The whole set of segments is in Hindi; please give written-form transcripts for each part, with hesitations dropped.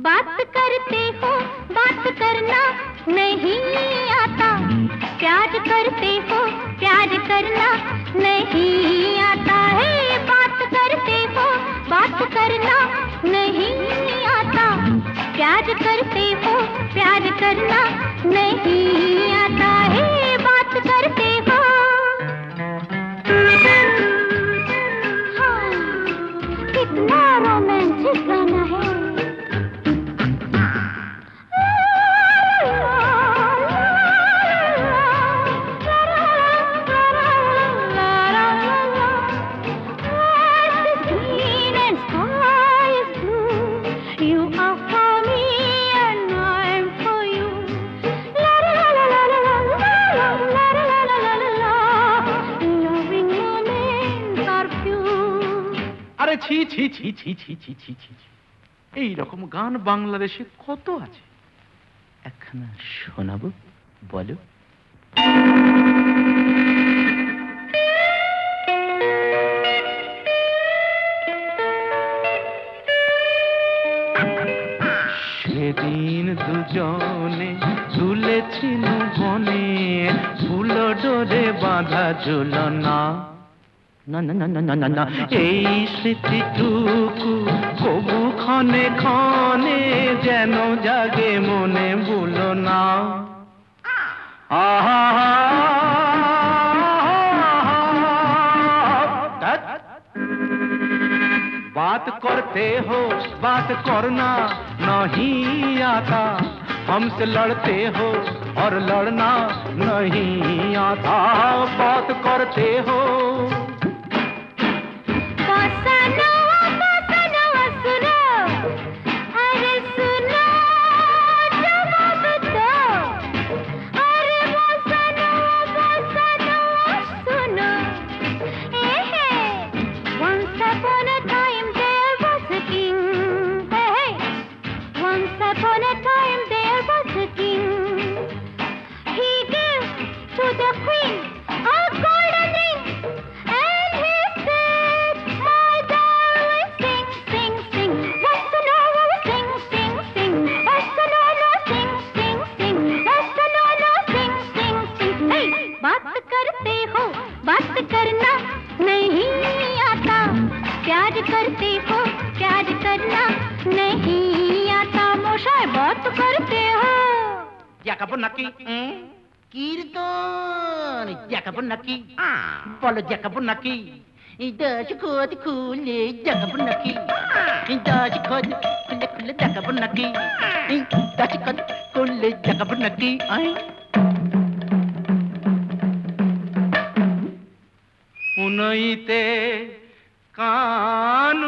बात करते हो, बात करना नहीं आता। प्यार करते हो, प्यार करना नहीं आता है। बात करते हो, बात करना नहीं आता। प्यार करते हो, प्यार करना नहीं आता है। बात करते हो। हाँ, कितना रोमांटिक गाना है। আরে ছি ছি ছি ছি ছি ছি ছি ছি, এই রকম গান বাংলাদেশে কত আছে, একখানা শোনাবো, বলো। সেদিন দুজনে তুলেছিল বনে, ফুল ডোরে বাঁধা ঝুলনা। না না না না না না, এই স্মৃতিটুকু কবু ক্ষণে ক্ষণে যেন জাগে মনে, ভুলো না। আহা बात करते हो, बात करना नहीं आता। हमसे लड़ते हो और लड़ना नहीं आता। बात करते हो। बात करना नहीं आता। प्यार करते हो, प्यार करना नहीं आता। মশাই बात करते हो। দেখাবো নাকি কীর্তন, দেখাবো নাকি বলো, দেখাবো নাকি দশ খোদ খুলে দেখাবো নাকি, দশ খোদ খুলে খুলে দেখাবো নাকি, দশ খোদ খুলে দেখাবো নাকি। উনইতে কানু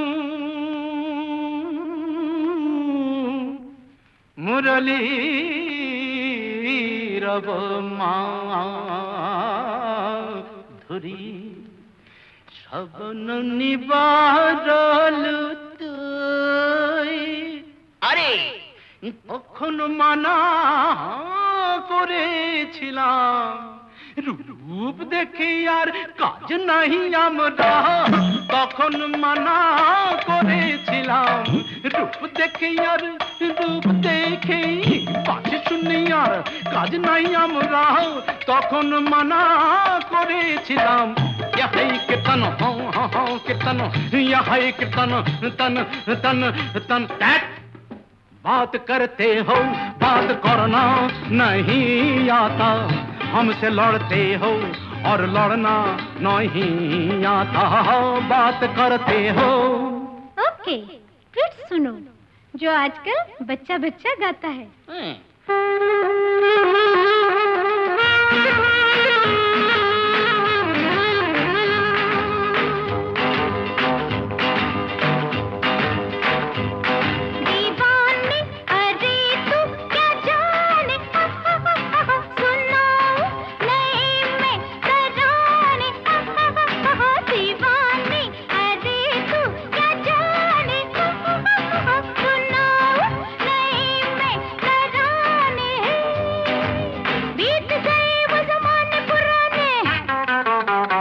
মুরলী রব মাধুরী শবন নিবারল তুই। আরে কখন মানা করেছিলাম, রূপ দেখে আর কাজ নাই আমরা। তখন মানা করেছিলাম, রূপ দেখে আর রূপ দেখে পাশে শুনে আর কাজ নাই আমরা। তখন মানা করেছিলাম। यही कीर्तन हो कीर्तन, यही कीर्तन तन तन तन तन। बात करते हो, बात करना नहीं आता। हमसे लड़ते हो और लड़ना नहीं आता। बात करते हो। ओके, फिर सुनो जो आजकल बच्चा बच्चा गाता है।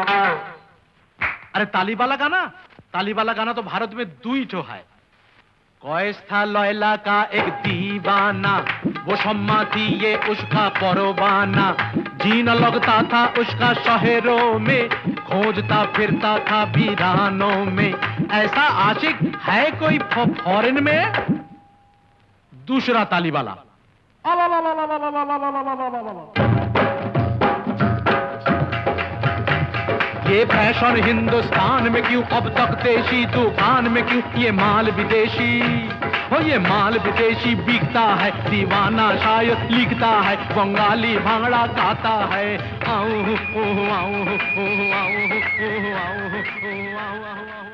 अरे ताली वाला गाना तो भारत में 2 ठो है, कॉइस था लैला का एक दीवाना, वो शम्मा थी ये उसका परवाना। जीना लगता था उसका शहरों में, खोजता फिरता था वीरानों में। ऐसा आशिक है कोई फॉरेन में? दूसरा ताली वाला। ये फैशन हिंदुस्तान में क्यों, अब तक देशी दुकान में क्यों? ये माल विदेशी, हो ये माल विदेशी बिकता है। दीवाना शायद लिखता है, बंगाली भांगड़ा गाता है। आऊं आऊं आऊं आऊं आऊं आऊं आऊं आऊं आऊं